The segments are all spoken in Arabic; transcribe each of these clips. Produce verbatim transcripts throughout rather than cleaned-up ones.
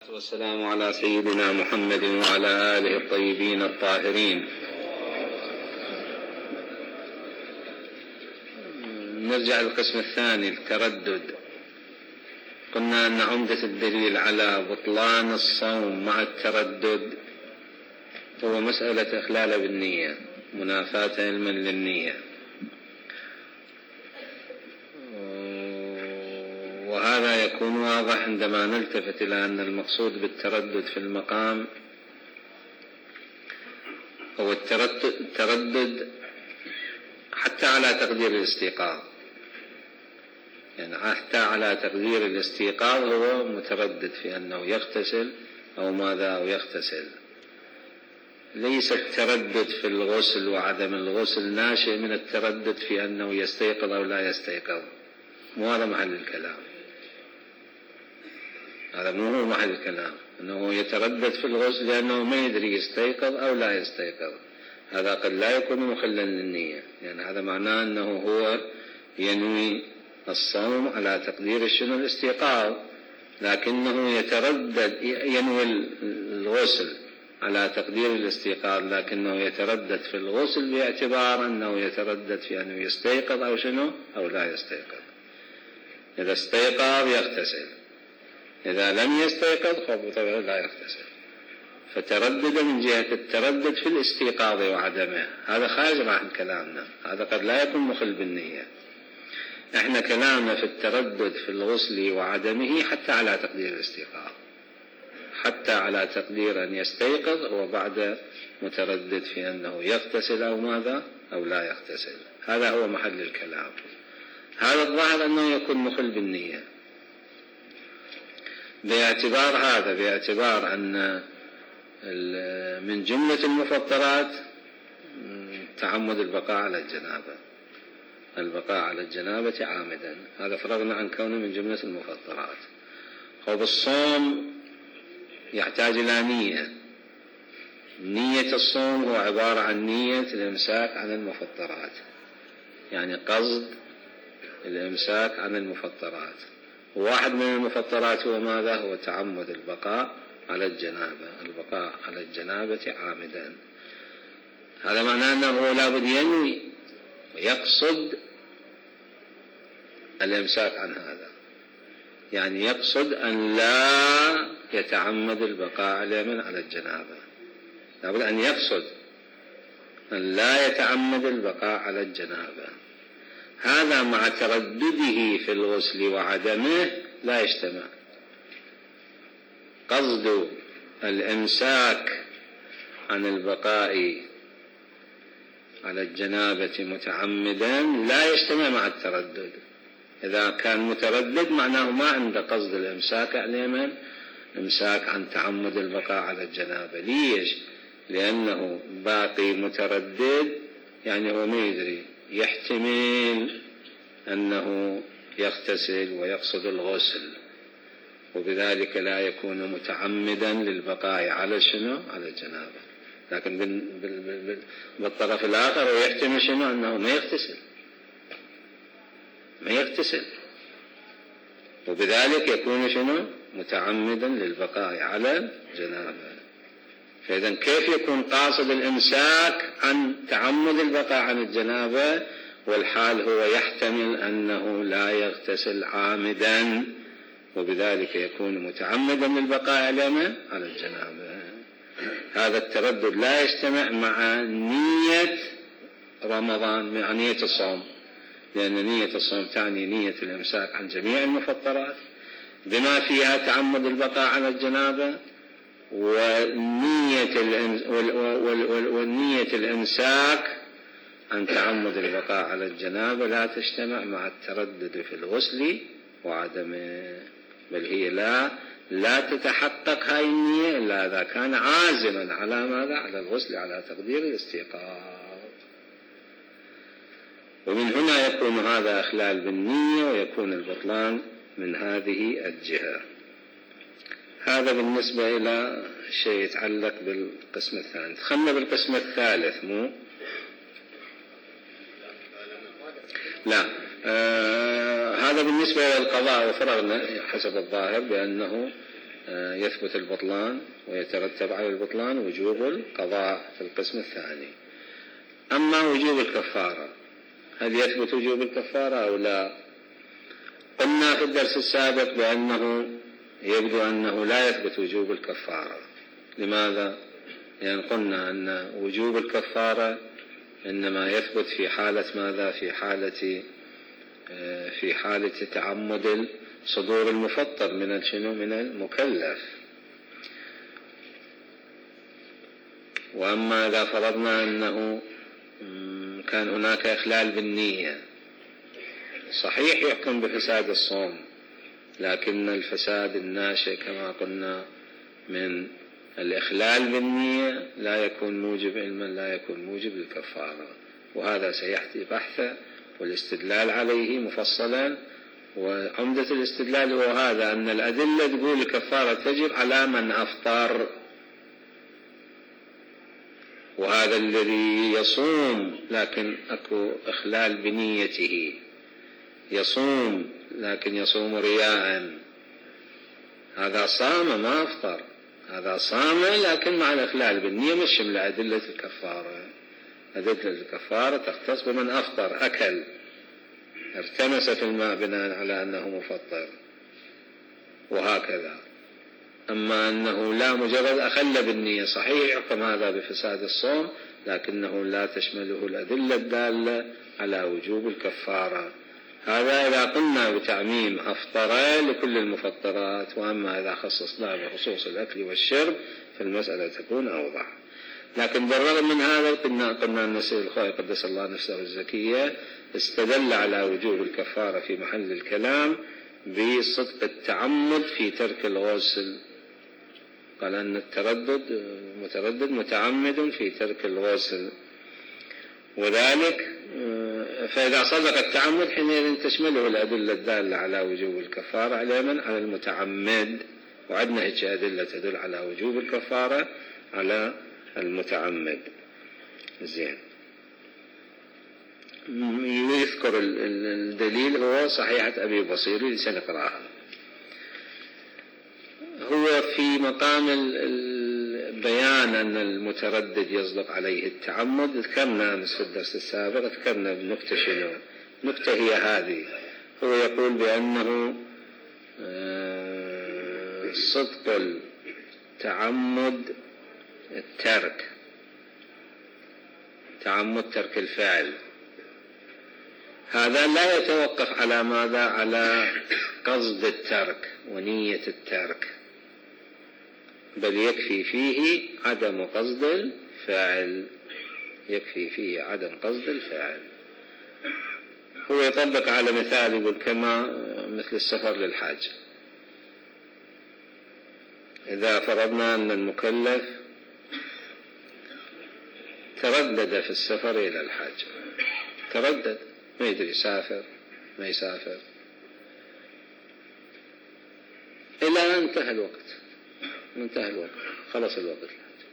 والسلام على سيدنا محمد وعلى آله الطيبين الطاهرين. نرجع للقسم الثاني، التردد. قلنا أن عمدة الدليل على بطلان الصوم مع التردد هو مسألة إخلال بالنية، منافاة علما للنية، وهذا يكون واضح عندما نلتفت إلى أن المقصود بالتردد في المقام هو التردد حتى على تقدير الاستيقاظ، يعني حتى على تقدير الاستيقاظ هو متردد في أنه يغتسل أو ماذا أو يغتسل. ليس التردد في الغسل وعدم الغسل ناشئ من التردد في أنه يستيقظ أو لا يستيقظ، مو هذا محل الكلام، هذا مو هو محل الكلام، أنه يتردد في الغسل لأنه ما يدري يستيقظ أو لا يستيقظ، هذا قد لا يكون مخلا للنية، يعني هذا معناه أنه هو ينوي الصوم على تقدير شنو الاستيقاظ، لكنه يتردد ينوي الغسل على تقدير الاستيقاظ، لكنه يتردد في الغسل باعتبار أنه يتردد في أنه يستيقظ أو شنو أو لا يستيقظ. إذا استيقظ يغتسل، إذا لم يستيقظ فبطبعه لا يغتسل. فتردد من جهة التردد في الاستيقاظ وعدمه، هذا خارج عن كلامنا، هذا قد لا يكون مخل بالنية. احنا كلامنا في التردد في الغسل وعدمه حتى على تقدير الاستيقاظ، حتى على تقدير أن يستيقظ وبعد متردد في أنه يغتسل أو ماذا أو لا يغتسل، هذا هو محل الكلام. هذا الظاهر أنه يكون مخل بالنية باعتبار هذا، باعتبار أن من جملة المفطرات تعمد البقاء على الجنابة، البقاء على الجنابة عامدا، هذا فرغنا عن كونه من جملة المفطرات. وبالصوم يحتاج إلى نية، نية الصوم هو عبارة عن نية الإمساك عن المفطرات، يعني قصد الإمساك عن المفطرات. واحد من المفطرات هو ماذا؟ هو تعمد البقاء على الجنابة، البقاء على الجنابة عامدا. هذا معناه أنه لابد ينوي ويقصد الإمساك عن هذا، يعني يقصد أن لا يتعمد البقاء على على الجنابة، لابد أن يقصد أن لا يتعمد البقاء على الجنابة. هذا مع تردده في الغسل وعدمه لا يجتمع. قصد الإمساك عن البقاء على الجنابة متعمدا لا يجتمع مع التردد. إذا كان متردد معناه ما عنده قصد الإمساك عن من؟ إمساك عن تعمد البقاء على الجنابة. ليش؟ لأنه باقي متردد، يعني هو ما يدري، يحتمل أنه يغتسل ويقصد الغسل، وبذلك لا يكون متعمدا للبقاء على شنو؟ على الجنابة. لكن بالطرف الآخر هو يحتمل شنو؟ أنه ما يغتسل، ما يغتسل، وبذلك يكون شنو؟ متعمدا للبقاء على الجنابة. فإذا كيف يكون قاصد الإمساك عن تعمد البقاء عن الجنابة والحال هو يحتمل أنه لا يغتسل عامدا، وبذلك يكون متعمدا للبقاء على الجنابة؟ هذا التردد لا يجتمع مع نية رمضان، مع نية الصوم، لأن نية الصوم تعني نية الإمساك عن جميع المفطرات بما فيها تعمد البقاء على الجنابة، ونية والنية الإمساك عن تعمد البقاء على الجنابة لا تجتمع مع التردد في الغسل وعدمه، بل هي لا لا تتحقق هاي النية إلا إذا كان عازما على ماذا؟ على الغسل على تقدير الاستيقاظ. ومن هنا يكون هذا إخلال بالنية ويكون البطلان من هذه الجهة. هذا بالنسبة إلى شيء يتعلق بالقسم الثاني. دخلنا بالقسم الثالث، مو لا آه هذا بالنسبة إلى القضاء، وفرغنا حسب الظاهر بأنه يثبت البطلان ويترتب على البطلان وجوب القضاء في القسم الثاني. أما وجوب الكفارة، هل يثبت وجوب الكفارة أو لا؟ قلنا في الدرس السابق بأنه يبدو أنه لا يثبت وجوب الكفارة. لماذا؟ لأن قلنا أن وجوب الكفارة إنما يثبت في حالة ماذا؟ في حالة في حالة تعمد صدور المفطر من شنو؟ من المكلف. وأما إذا فرضنا أنه كان هناك إخلال بالنية، صحيح يحكم بفساد الصوم، لكن الفساد الناشئ كما قلنا من الإخلال بالنية لا يكون موجب علما، لا يكون موجب للكفارة. وهذا سيحتاج بحث والاستدلال عليه مفصلا. وعمدة الاستدلال هو هذا، أن الأدلة تقول الكفارة تجب على من أفطر، وهذا الذي يصوم لكن أكو إخلال بنيته، يصوم لكن يصوم رياء، هذا صام ما أفطر، هذا صام لكن مع الإخلال بالنية، مش من أدلة الكفارة. أدلة الكفارة تختص بمن أفطر، أكل ارتمس في الماء بناء على أنه مفطر وهكذا. أما أنه لا مجرد أخل بالنية، صحيح يحكم هذا بفساد الصوم، لكنه لا تشمله الأدلة الدالة على وجوب الكفارة. هذا إذا قلنا بتعميم أفطر لكل المفطرات. وأما إذا خصصنا بخصوص الأكل والشرب فالمسألة تكون أوضح. لكن بالرغم من هذا قلنا قلنا أن السيد الخوئي قدس الله نفسه الزكية استدل على وجوب الكفارة في محل الكلام بصدق التعمد في ترك الغسل. قال أن التردد متردد متعمد في ترك الغسل، وذلك فإذا صدق التعمد حينئذ تشمله الأدلة الدالة على وجوب الكفارة على من؟ على المتعمد. وعندنا هيك أدلة تدل على وجوب الكفارة على المتعمد. زين، يذكر الدليل هو صحيحة أبي بصير اللي سنقرأها. هو في مقام البيان أن المتردد يصدق عليه التعمد. ذكرنا في الدرس السابق، ذكرنا بنكتة شنو؟ نكتة هي هذه، هو يقول بأنه صدق التعمد الترك، تعمد ترك الفعل، هذا لا يتوقف على ماذا؟ على قصد الترك ونية الترك، بل يكفي فيه عدم قصد الفعل، يكفي فيه عدم قصد الفعل. هو يطبق على مثال، يقول كما مثل السفر للحج. إذا فرضنا أن المكلف تردد في السفر إلى الحج، تردد ما يدري يسافر ما يسافر، إلى أن انتهى الوقت، انتهى الوقت خلص الوقت الحج.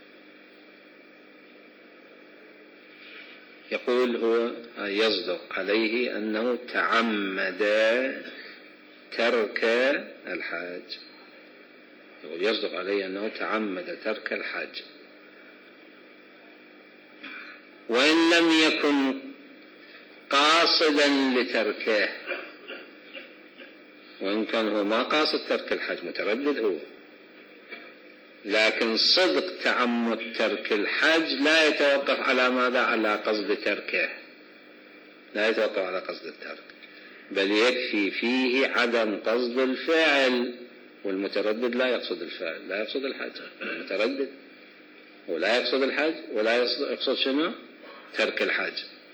يقول هو يصدق عليه أنه تعمد ترك الحج، يقول يصدق عليه أنه تعمد ترك الحج، وإن لم يكن قاصدا لتركه، وإن كان هو ما قاصد ترك الحج، متردد هو، لكن صدق تعمد ترك الحج لا يتوقف على ماذا؟ على قصد تركه، لا يتوقف على قصد الترك، بل يكفي فيه عدم قصد الفعل. والمتردد لا يقصد الفعل، لا يقصد الحج، المتردد ولا يقصد الحج ولا يقصد شنو؟ ترك الحج.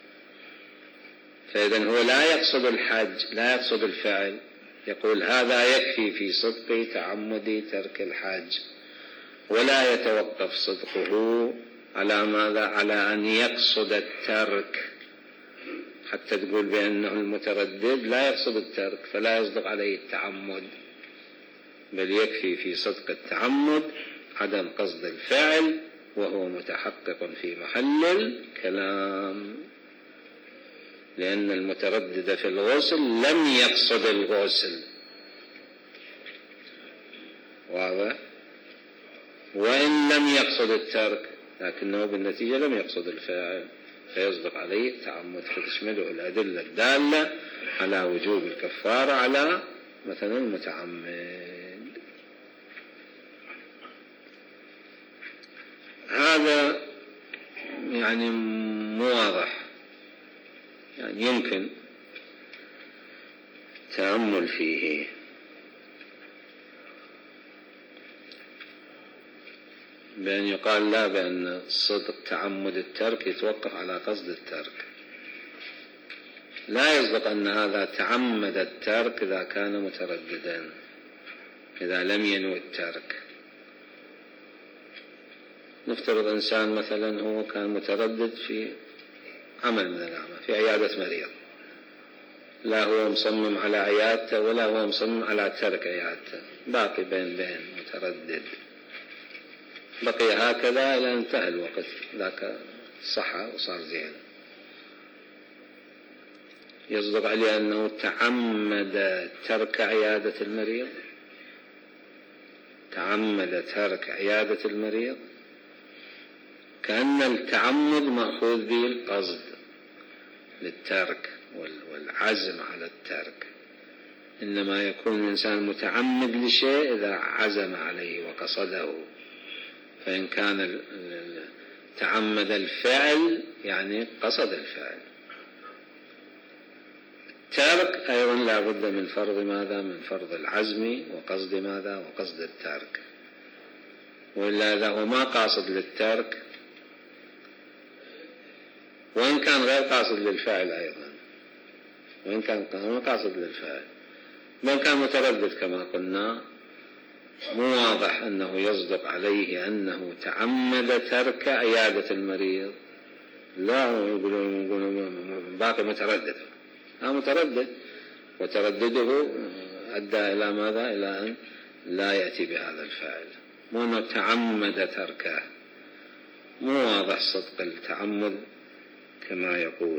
فإذا هو لا يقصد الحج، لا يقصد الفعل، يقول هذا يكفي في صدق تعمد ترك الحج، ولا يتوقف صدقه على ماذا؟ على أن يقصد الترك، حتى تقول بأنه المتردد لا يقصد الترك فلا يصدق عليه التعمد، بل يكفي في صدق التعمد عدم قصد الفعل، وهو متحقق في محل الكلام، لأن المتردد في الغسل لم يقصد الغسل، واضح؟ وإن لم يقصد الترك لكنه بالنتيجة لم يقصد الفعل فيصدق عليه التعمد، فتشمله الأدلة الدالة على وجوب الكفارة على مثلا المتعمد. هذا يعني مو واضح، يعني يمكن تأمل فيه. بأن يقال لا، بأن صدق تعمد الترك يتوقف على قصد الترك، لا يصدق أن هذا تعمد الترك إذا كان مترددا، إذا لم ينوي الترك. نفترض إنسان مثلا هو كان متردد في عمل من الأعمال، في عيادة مريض، لا هو مصمم على عيادته ولا هو مصمم على ترك عيادته، باقي بين بين متردد، بقي هكذا إلى انتهى الوقت، ذاك صحى وصار زين. يصدق عليه أنه تعمد ترك عيادة المريض، تعمد ترك عيادة المريض، كأن التعمد مأخوذ به القصد للترك والعزم على الترك. إنما يكون الإنسان متعمد لشيء إذا عزم عليه وقصده، فإن كان تعمد الفعل يعني قصد الفعل. الترك أيضا لا بد من فرض ماذا؟ من فرض العزم وقصد ماذا؟ وقصد الترك. وإلا إذا هو ما قاصد للترك، وإن كان غير قاصد للفعل أيضا، وإن كان ما قاصد للفعل، وإن كان متردد كما قلنا، مو واضح أنه يصدق عليه أنه تعمد ترك عيادة المريض. لا، يقولون باقي متردد، ها متردد، وتردده أدى إلى ماذا؟ إلى أن لا يأتي بهذا الفعل، مو أنه تعمد تركه. مو واضح صدق التعمد كما يقول.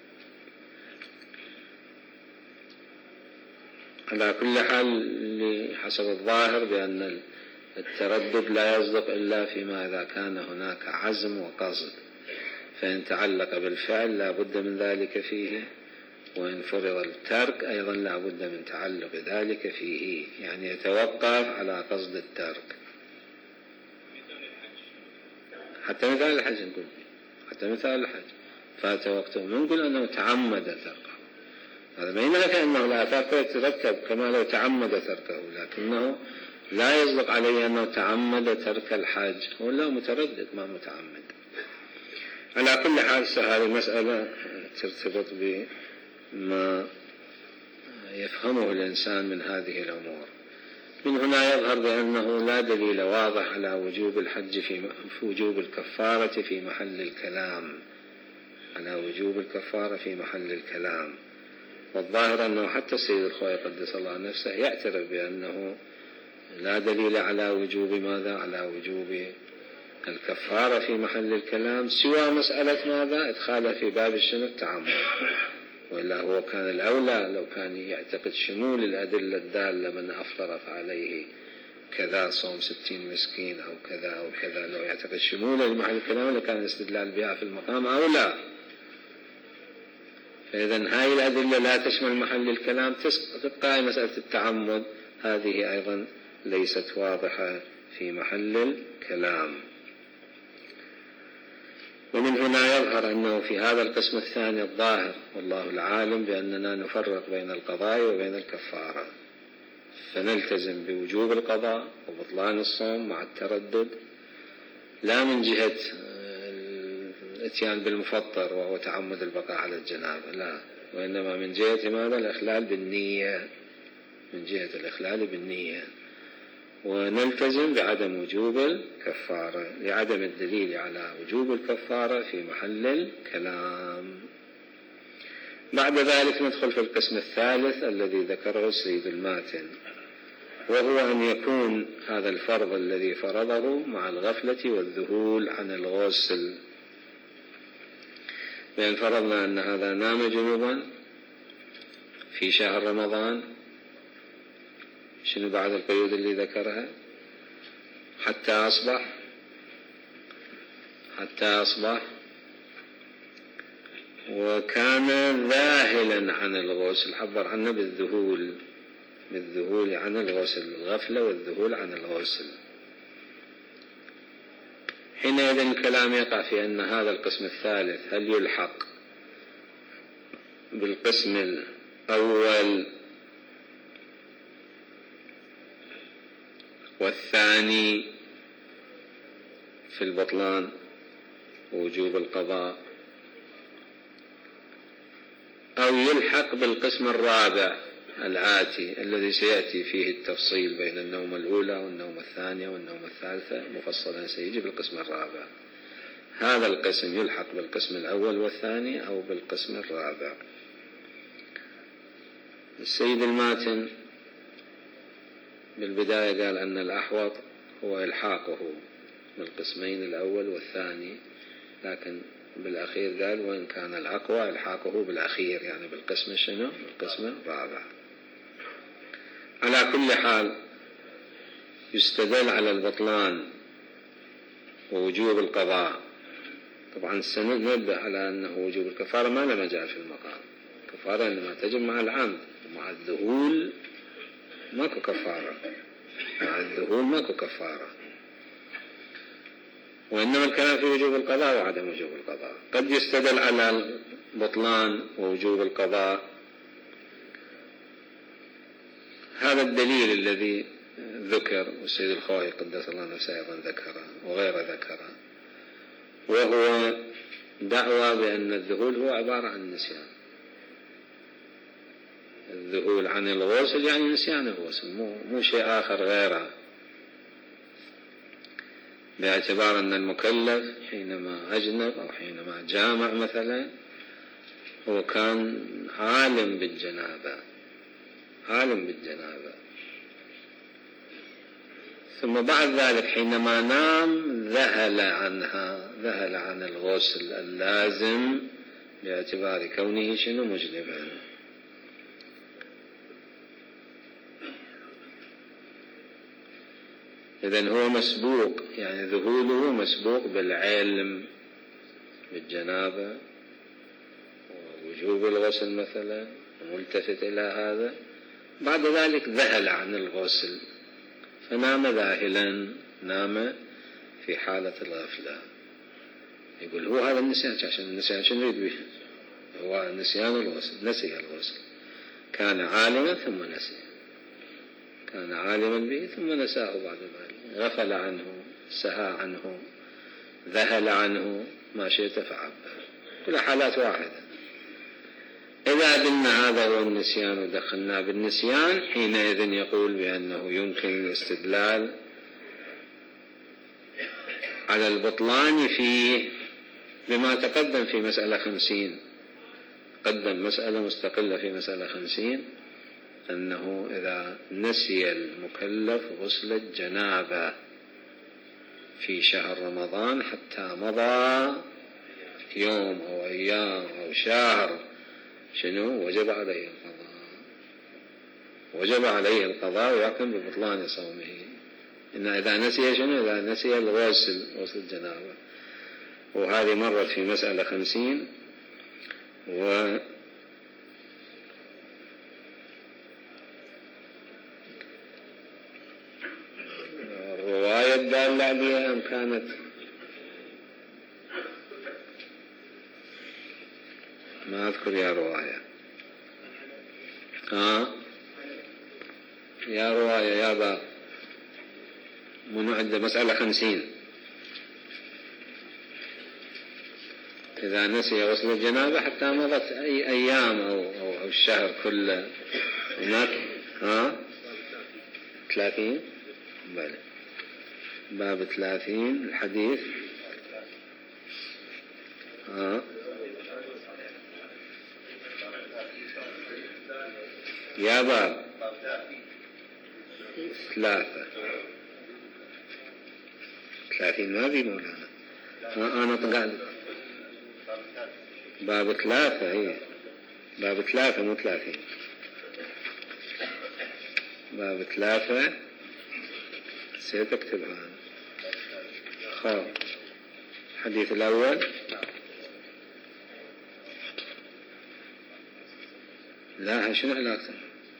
على كل حال حسب الظاهر بأن التردد لا يصدق إلا فيما إذا كان هناك عزم وقصد، فإن تعلق بالفعل لا بد من ذلك فيه، وإن فرض الترك أيضا لا بد من تعلق ذلك فيه، يعني يتوقف على قصد الترك. حتى مثال الحج نقول، حتى مثال الحج فات وقته نقول أنه تعمد تركه، هذا ما ينافي أنه لا ترك يترتب كما لو تعمد تركه، لكنه لا يصدق عليه أنه تعمد ترك الحج، هو لا متردد ما متعمد. على كل حال هذه المسألة ترتبط بما يفهمه الإنسان من هذه الأمور. من هنا يظهر بأنه لا دليل واضح على وجوب الحج في وجوب الكفارة في محل الكلام، على وجوب الكفارة في محل الكلام. والظاهر أنه حتى السيد الخوئي قدس الله نفسه يعترف بأنه لا دليل على وجوب ماذا؟ على وجوب الكفارة في محل الكلام، سوى مسألة ماذا؟ إدخالها في باب الشنو؟ التعمد. وإلا هو كان الأولى لو كان يعتقد شمول الأدلة الدالة من أفطر فعليه كذا صوم ستين مسكين أو كذا أو كذا، لو يعتقد شمول المحل الكلام لكان الاستدلال بها في المقام أولى. فإذا هاي الأدلة لا تشمل محل الكلام، تبقى مسألة التعمد هذه أيضا ليست واضحة في محل الكلام. ومن هنا يظهر أنه في هذا القسم الثاني الظاهر والله العالم بأننا نفرق بين القضاء وبين الكفارة، فنلتزم بوجوب القضاء وبطلان الصوم مع التردد، لا من جهة الاتيان بالمفطر وهو تعمد البقاء على الجنابة، لا، وإنما من جهة ماذا؟ الإخلال بالنية، من جهة الإخلال بالنية. ونلتزم بعدم وجوب الكفارة لعدم الدليل على وجوب الكفارة في محل الكلام. بعد ذلك ندخل في القسم الثالث الذي ذكره السيد الماتن، وهو أن يكون هذا الفرض الذي فرضه مع الغفلة والذهول عن الغسل. بأن فرضنا أن هذا نام جنوبا في شهر رمضان، شنو بعد القيود اللي ذكرها؟ حتى أصبح حتى أصبح وكان ذاهلا عن الغسل، عبر عنه بالذهول بالذهول عن الغسل، الغفلة والذهول عن الغسل. حينئذ الكلام يقع في أن هذا القسم الثالث هل يلحق بالقسم الأول والثاني في البطلان ووجوب القضاء، أو يلحق بالقسم الرابع الآتي الذي سيأتي فيه التفصيل بين النوم الأولى والنوم الثانية والنوم الثالثة مفصلا سيجي بالقسم الرابع. هذا القسم يلحق بالقسم الأول والثاني أو بالقسم الرابع. السيد الماتن بالبداية قال أن الأحوط هو إلحاقه بالقسمين الأول والثاني، لكن بالأخير قال وإن كان الأقوى إلحاقه بالأخير، يعني بالقسم شنو؟ بالقسم الرابع. على كل حال يستدل على البطلان ووجوب القضاء. طبعا سننبه على أنه وجوب الكفارة ما له مجال في المقام، الكفارة إنما تجب مع العمد، ومع الذهول ماكو كفارة، مع الذهول ماكو كفارة، وإنما الكلام في وجوب القضاء وعدم وجوب القضاء. قد يستدل على البطلان ووجوب القضاء هذا الدليل الذي ذكر والسيد الخوئي قدس الله نفسه أيضا ذكره وغير ذكره، وهو دعوى بأن الذهول هو عبارة عن نسيان. الذهول عن الغسل يعني نسيان الغسل، مو, مو شيء آخر غيره، باعتبار أن المكلف حينما أجنب أو حينما جامع مثلا هو كان عالم بالجنابة عالم بالجنابة ثم بعد ذلك حينما نام ذهل عنها ذهل عن الغسل اللازم باعتبار كونه شنو مجنبا. إذن هو مسبوق، يعني ذهوله مسبوق بالعلم بالجنابة ووجوب الغسل مثلا، ملتفت إلى هذا، بعد ذلك ذهل عن الغسل فنام ذاهلا، نام في حالة الغفلة. يقول هو هذا النسيان، عشان النسيان شنو يريد به؟ هو نسيان الغسل، نسي الغسل، كان عالما ثم نسي، كان عالما به ثم نساه بعد ذلك، غفل عنه، سهى عنه، ذهل عنه، ما شئت فعل، كل حالات واحدة. إذا قلنا هذا هو النسيان ودخلنا بالنسيان حينئذ يقول بأنه يمكن الاستدلال على البطلان فيه بما تقدم في مسألة خمسين، قدم مسألة مستقلة في مسألة خمسين أنه إذا نسي المكلف غسل الجنابة في شهر رمضان حتى مضى يوم أو أيام أو شهر شنو وجب عليه القضاء، وجب عليه القضاء ويقوم ببطلان صومه. إن إذا نسي شنو؟ إذا نسي الغسل غسل الجنابة، وهذه مرت في مسألة خمسين. و الرواية الدالة عليها أم كانت ما أذكر يا رواية ها يا رواية يا باب منو عنده مسألة خمسين إذا نسي غسل الجنابة حتى مضت أي أيام أو, أو, أو الشهر كله هناك ها ثلاثين بلى باب ثلاثين الحديث ها يا باب ثلاثة ثلاثين ما في مولانا ها أنا طقال باب ثلاثة هي باب ثلاثة مو ثلاثين باب ثلاثة سيتكتبها خاف. الحديث الأول لا شنو علاقته؟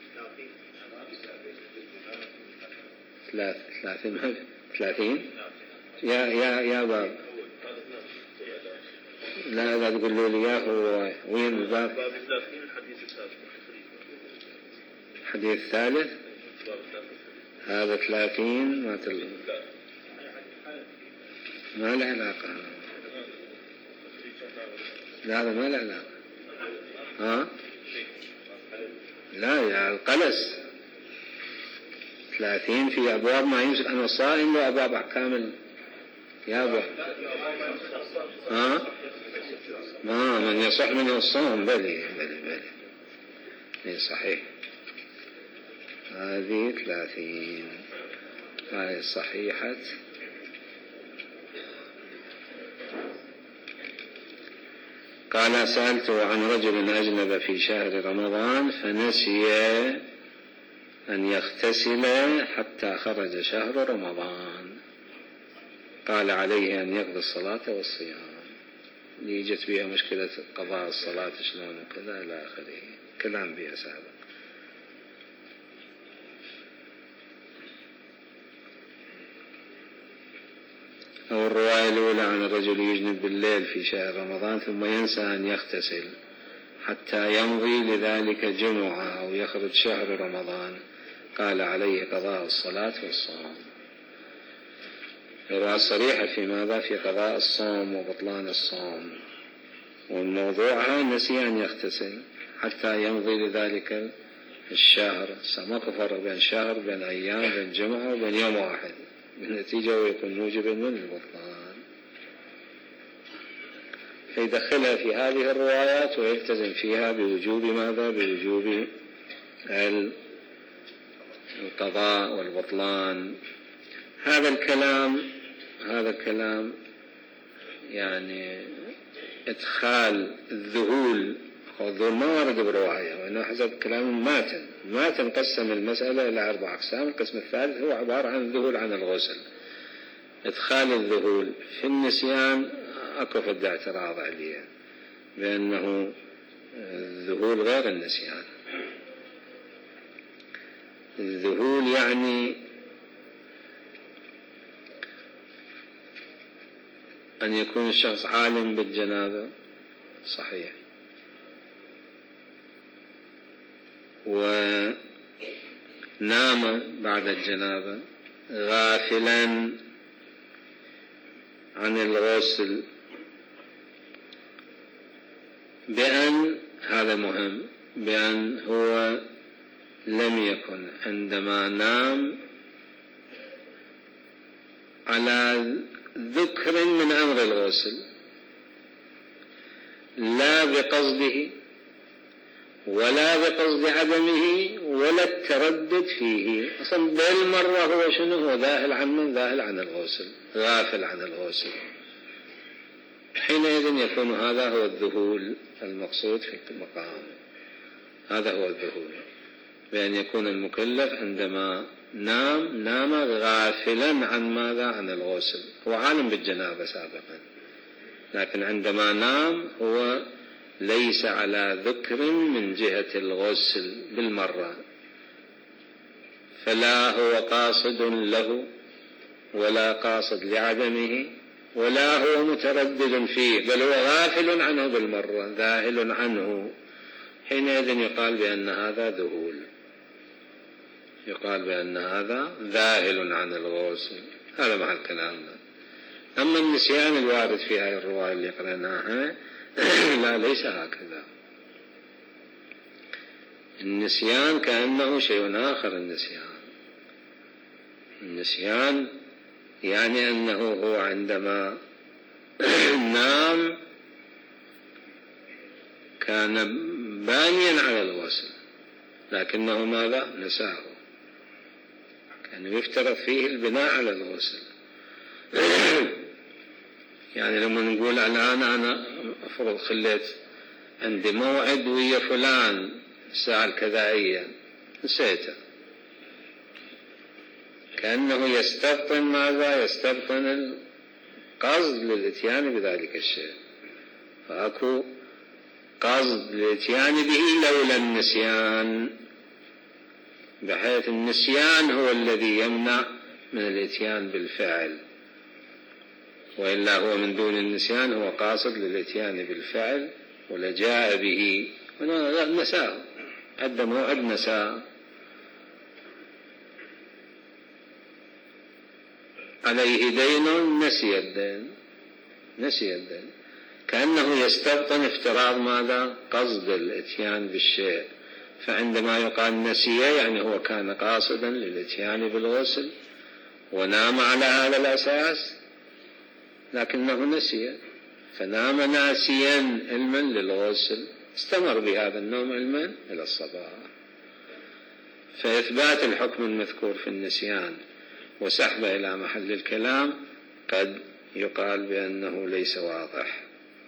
ثلاث ثلاثين ثلاثين يا يا يا باب لا لا تقولوا لي يا هو وين الباب؟ الحديث الثالث هذا ثلاثين ما تل ما له علاقة. لا هذا ما له علاقة. ها لا يا القلس ثلاثين في أبواب ما يمسك عن الصائم وأبواب أحكام يا أبو ها ما من يصح منه الصوم بلي بلي بلي صحيح. هذه ثلاثين هذه صحيحة. قال سألته عن رجل أجنب في شهر رمضان فنسي أن يغتسل حتى خرج شهر رمضان، قال عليه أن يقضي الصلاة والصيام. يجت بها مشكلة قضاء الصلاة شلون وكذا إلى آخره، كلام بها سابق. أو الرواية الأولى عن الرجل يجنب بالليل في شهر رمضان ثم ينسى أن يغتسل حتى يمضي لذلك جمعة أو يخرج شهر رمضان، قال عليه قضاء الصلاة والصوم. الرواية صريحة في ماذا؟ في قضاء الصوم وبطلان الصوم، والموضوع نسي أن يغتسل حتى يمضي لذلك الشهر. ما فرق بين شهر بين أيام بين جمعة وبين يوم واحد، بالنتيجة ويكون موجبا من البطلان. فيدخلها في هذه الروايات ويلتزم فيها بوجوب ماذا؟ بوجوب القضاء والبطلان. هذا الكلام هذا الكلام يعني إدخال الذهول الذهول ما ورد برواية، وإنه حسب كلام ماتن ماتن قسم المسألة إلى أربع أقسام. القسم الثالث هو عبارة عن الذهول عن الغسل. إدخال الذهول في النسيان أكو فد اعتراض عليه بأنه الذهول غير النسيان. الذهول يعني أن يكون الشخص عالم بالجنابة صحيح، ونام بعد الجنابة غافلا عن الغسل، بأن هذا مهم بأن هو لم يكن عندما نام على ذكر من أمر الغسل لا بقصده ولا بقصد عدمه ولا التردد فيه. أصلا بالمرة هو شنو؟ هو ذاهل عن من؟ ذاهل عن الغسل، غافل عن الغسل. حينئذ يكون هذا هو الذهول المقصود في المقام. هذا هو الذهول، بأن يكون المكلف عندما نام نام غافلا عن ماذا؟ عن الغسل. هو عالم بالجنابة سابقا، لكن عندما نام هو ليس على ذكر من جهة الغسل بالمرة، فلا هو قاصد له ولا قاصد لعدمه ولا هو متردد فيه، بل هو غافل عنه بالمرة، ذاهل عنه. حينئذ يقال بأن هذا ذهول، يقال بأن هذا ذاهل عن الغسل. هذا مع كلامنا. أما النسيان الوارد في هذه الرواية اللي قرأناها لا، ليس هكذا. النسيان كأنه شيء آخر. النسيان النسيان يعني أنه هو عندما نام كان بانيا على الغسل لكنه ماذا؟ نساه. كان يفترض فيه البناء على الغسل. يعني لما نقول الآن أنا أفرض خليت عندي موعد ويا فلان الساعة الكذائية نسيته، كأنه يستبطن ماذا؟ يستبطن قصد للإتيان بذلك الشيء، فأكو قصد للإتيان به لولا النسيان، بحيث النسيان هو الذي يمنع من الإتيان بالفعل، وإلا هو من دون النسيان هو قاصد للإتيان بالفعل ولجاء به نساه، عد موعد نساه، عليه دين نسي الدين، نسي الدين، كأنه يستبطن افتراض ماذا؟ قصد الاتيان بالشيء. فعندما يقال نسي يعني هو كان قاصدا للاتيان بالغسل ونام على هذا الأساس لكنه نسي، فنام ناسيا علما للغسل، استمر بهذا النوم علما إلى الصباح. فإثبات الحكم المذكور في النسيان وسحبه إلى محل الكلام قد يقال بأنه ليس واضح.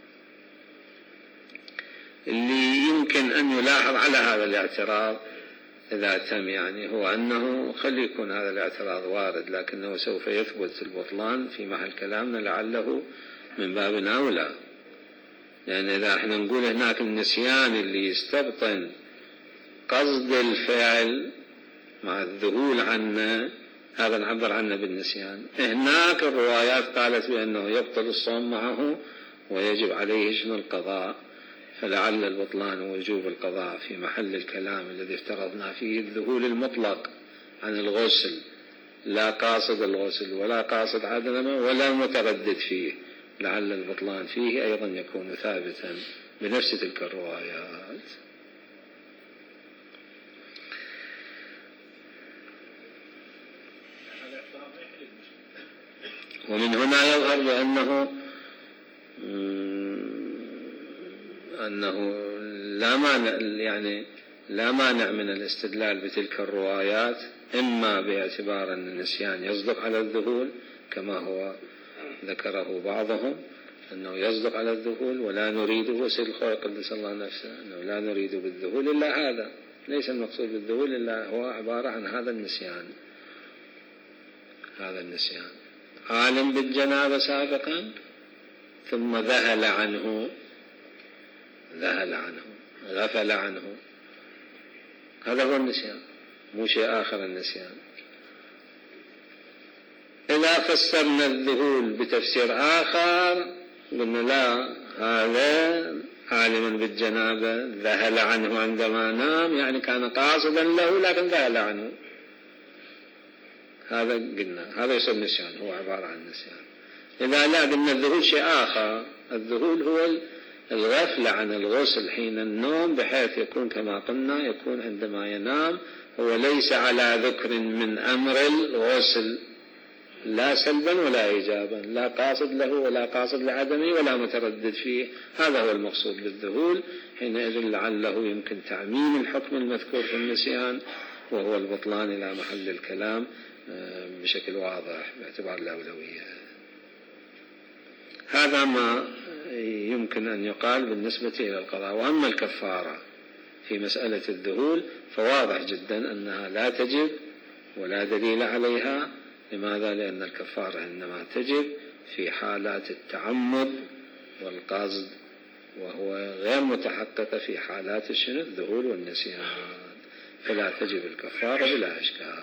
اللي يمكن أن يلاحظ على هذا الاعتراض إذا تم يعني هو أنه خلي يكون هذا الاعتراض وارد، لكنه سوف يثبت البطلان في محل كلامنا لعله من باب أولى، لأن يعني إذا احنا نقول هناك النسيان اللي يستبطن قصد الفعل مع الذهول عنه هذا نعبر عنه بالنسيان. هناك الروايات قالت بأنه يبطل الصوم معه ويجب عليه شنو القضاء، فلعل البطلان ووجوب القضاء في محل الكلام الذي افترضنا فيه الذهول المطلق عن الغسل، لا قاصد الغسل ولا قاصد عدمه ولا متردد فيه، لعل البطلان فيه أيضا يكون ثابتا بنفس تلك الروايات. ومن هنا يظهر بأنه أنه لا مانع يعني لا مانع من الاستدلال بتلك الروايات، إما باعتبار أن النسيان يصدق على الذهول كما هو ذكره بعضهم أنه يصدق على الذهول ولا نريد سيد الخوي قدس الله نفسه أنه لا نريد بالذهول إلا هذا، ليس المقصود بالذهول إلا هو عبارة عن هذا النسيان. هذا النسيان عالم بالجنابة سابقا ثم ذهل عنه ذهل عنه غفل عنه، هذا هو النسيان، مو شيء آخر النسيان. إذا فسرنا الذهول بتفسير آخر قلنا لا، هذا عالما بالجنابة ذهل عنه عندما نام يعني كان قاصدا له لكن ذهل عنه، هذا قلنا هذا يصير نسيان، هو عبارة عن نسيان. إذا لا قلنا الذهول شيء آخر، الذهول هو الغفلة عن الغسل حين النوم، بحيث يكون كما قلنا يكون عندما ينام هو ليس على ذكر من أمر الغسل لا سلبا ولا إيجابا، لا قاصد له ولا قاصد لعدمه ولا متردد فيه، هذا هو المقصود بالذهول. حينئذ لعله يمكن تعميم الحكم المذكور في النسيان وهو البطلان إلى محل الكلام بشكل واضح باعتبار الأولوية. هذا ما يمكن أن يقال بالنسبة إلى القضاء. وأما الكفارة في مسألة الذهول فواضح جدا أنها لا تجب ولا دليل عليها. لماذا؟ لأن الكفارة إنما تجب في حالات التعمد والقصد، وهو غير متحققة في حالات الشنو الذهول والنسيان، فلا تجب الكفارة بلا إشكال.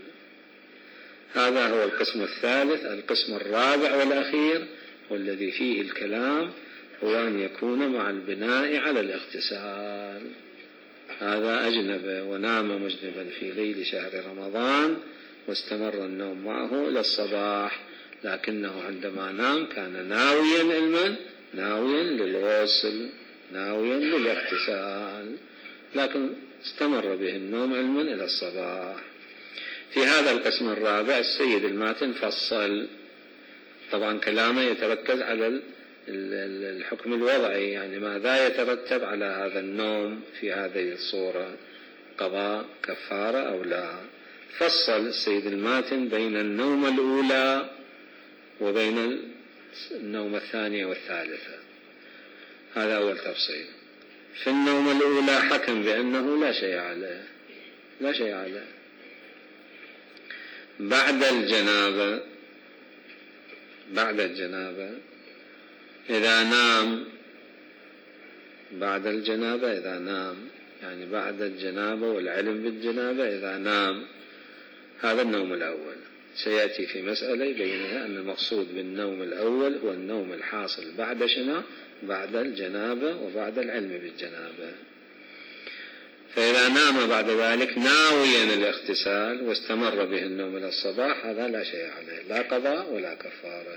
هذا هو القسم الثالث. القسم الرابع والأخير والذي فيه الكلام هو أن يكون مع البناء على الاغتسال. هذا أجنب ونام مجنبا في ليل شهر رمضان واستمر النوم معه إلى الصباح، لكنه عندما نام كان ناويا علما ناويا للغسل ناويا للاغتسال، لكن استمر به النوم علما إلى الصباح. في هذا القسم الرابع السيد الماتن فصل، طبعا كلامه يتركز على الحكم الوضعي، يعني ماذا يترتب على هذا النوم في هذه الصورة، قضاء كفارة أو لا. فصل السيد الماتن بين النوم الأولى وبين النوم الثانية والثالثة، هذا أول تفصيل. في النوم الأولى حكم بأنه لا شيء عليه لا شيء عليه بعد الجنابة بعد الجنابة إذا نام بعد الجنابة إذا نام يعني بعد الجنابة والعلم بالجنابة إذا نام، هذا النوم الأول. سيأتي في مسألة يبينها أن المقصود بالنوم الأول هو النوم الحاصل بعد شنو؟ بعد الجنابة وبعد العلم بالجنابة. فإذا نام بعد ذلك ناويا الاغتسال واستمر به النوم إلى الصباح، هذا لا شيء عليه، لا قضاء ولا كفارة.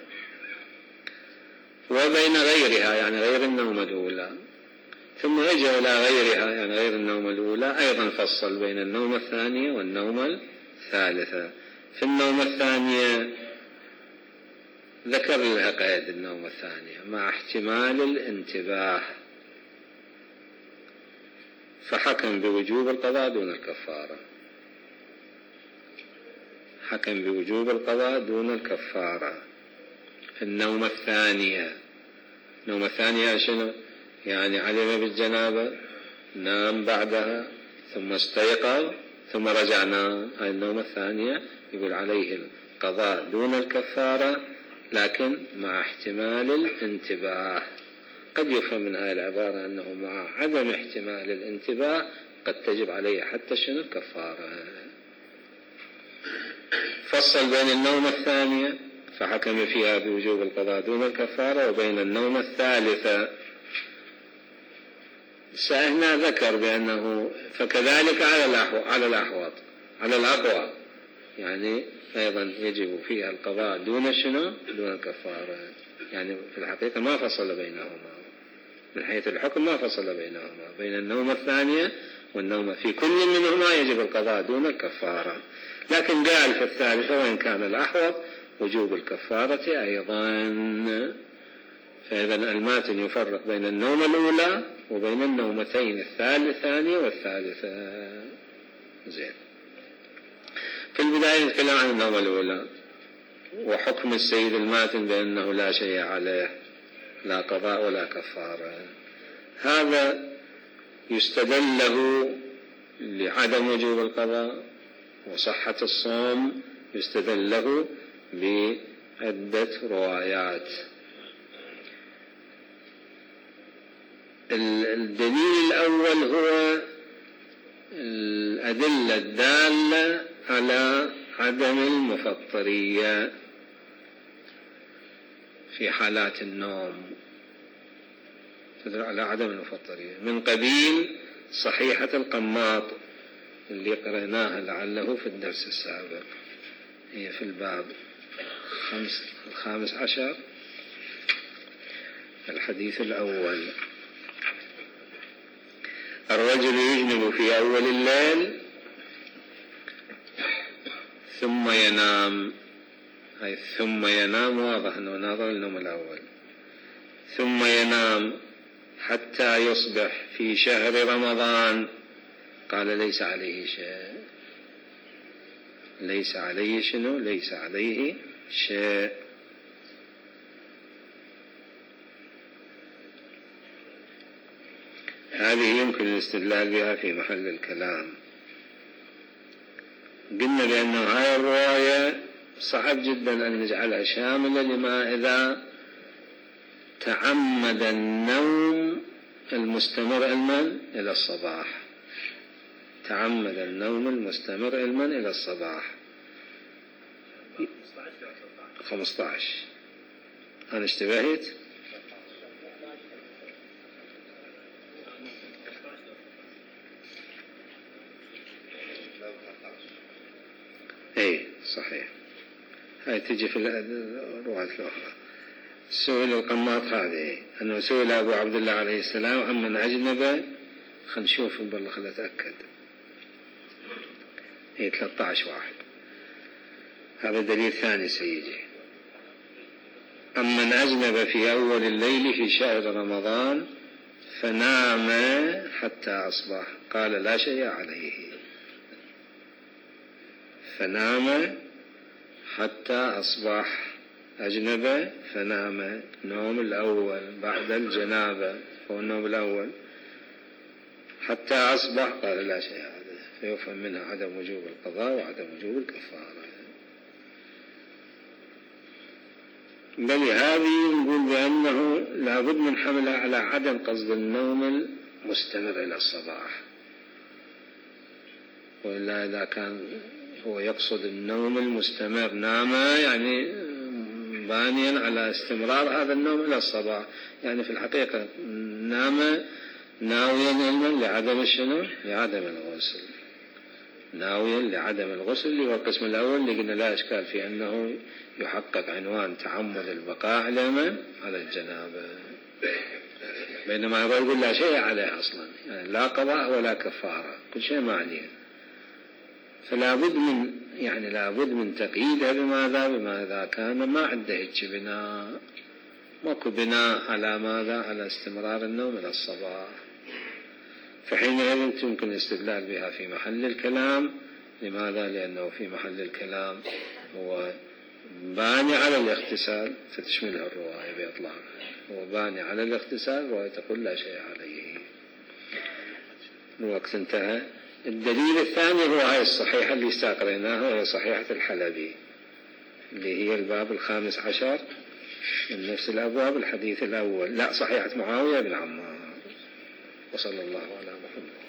وبين غيرها يعني غير النوم الأولى، ثم يجي إلى غيرها يعني غير النوم الأولى، أيضا فصل بين النوم الثانية والنوم الثالثة. في النوم الثانية ذكر لها قيد النوم الثانية مع احتمال الانتباه، فحكم بوجوب القضاء دون الكفارة، حكم بوجوب القضاء دون الكفارة. في النوم الثانية، النوم الثانية شنو؟ يعني علم بالجنابة، نام بعدها، ثم استيقظ، ثم رجع نام، هاي النوم الثانية يقول عليه القضاء دون الكفارة، لكن مع احتمال الانتباه. قد يفهم من هذه العبارة أنه مع عدم احتمال الانتباه قد تجب عليه حتى شنو الكفارة. فصل بين النوم الثانية فحكم فيها بوجوب القضاء دون الكفارة، وبين النوم الثالثة سهنا ذكر بأنه فكذلك على الأحوط على الأحوط على الأقوى، يعني أيضا يجب فيها القضاء دون شنو دون الكفارة. يعني في الحقيقة ما فصل بينهما من حيث الحكم، ما فصل بينهما بين النوم الثانية والنوم، في كل منهما يجب القضاء دون الكفارة، لكن قال في الثالثة وإن كان الأحوط وجوب الكفارة أيضا. فإذا الماتن يفرق بين النوم الأولى وبين النومتين الثانية والثالثة. زين. في البداية نتكلم عن النوم الأولى وحكم السيد الماتن بأنه لا شيء عليه، لا قضاء ولا كفارة. هذا يستدل له لعدم وجوب القضاء وصحة الصوم، يستدل له بعدة روايات. الدليل الأول هو الأدلة الدالة على عدم المفطرية في حالات النوم، تدل على عدم المفطرية من قبيل صحيحة القماط اللي قرأناها لعله في الدرس السابق، هي في الباب خمس الخامس عشر الحديث الأول. الرجل يجنب في أول الليل ثم ينام، أي ثم ينام واضح أنه ناظر النوم الأول، ثم ينام حتى يصبح في شهر رمضان، قال ليس عليه شيء، ليس عليه شنو؟ ليس عليه شيء. هذه يمكن الاستدلال بها في محل الكلام. قلنا بأنه هذه الرواية صعب جدا أن نجعلها شاملة لما إذا تعمد النوم المستمر علما إلى الصباح، تعمد النوم المستمر علما إلى الصباح. خمسة عشر أنا اشتبهت؟ اي صحيح، هاي تجي في الروايات الأخرى. سئل القماط هذه أنه سئل أبو عبد الله عليه السلام عمن أجنب، خل نشوف بالله خل أتأكد، هي ثلاثة عشر واحد، هذا دليل ثاني سيجي. أمن أجنب في أول الليل في شهر رمضان فنام حتى أصبح، قال لا شيء عليه، فنام حتى أصبح، أجنب فنام، نوم الأول بعد الجنابة هو النوم الأول، حتى أصبح قال لا شيء عليه، فيفهم منها عدم وجوب القضاء وعدم وجوب الكفارة. بل هذه نقول بأنه لابد من حملها على عدم قصد النوم المستمر إلى الصباح، وإلا إذا كان هو يقصد النوم المستمر نام يعني بانيا على استمرار هذا النوم إلى الصباح، يعني في الحقيقة نام ناويا علما لعدم الشنو؟ لعدم الغسل، ناويا لعدم الغسل اللي هو القسم الأول اللي قلنا لا إشكال في أنه يحقق عنوان تعمد البقاء على من؟ على الجنابة، بينما يقول لا شيء عليه أصلا، يعني لا قضاء ولا كفارة، كل شيء ما عليه. فلا بد من يعني لا بد من تقييدها بماذا؟ بماذا كان ما عنده هيك بناء، ماكو بناء على ماذا؟ على استمرار النوم إلى الصباح، فحينئذ يمكن الاستدلال بها في محل الكلام. لماذا؟ لأنه في محل الكلام هو باني على الاغتسال، فتشملها الرواية بإطلاق، هو باني على الاغتسال، الرواية تقول لا شيء عليه. الوقت انتهى. الدليل الثاني هو هاي الصحيحة اللي استقريناها، وهي صحيحة الحلبي اللي هي الباب الخامس عشر من نفس الأبواب، الحديث الأول، لا صحيحة معاوية بن عمار. وصلى الله على محمد.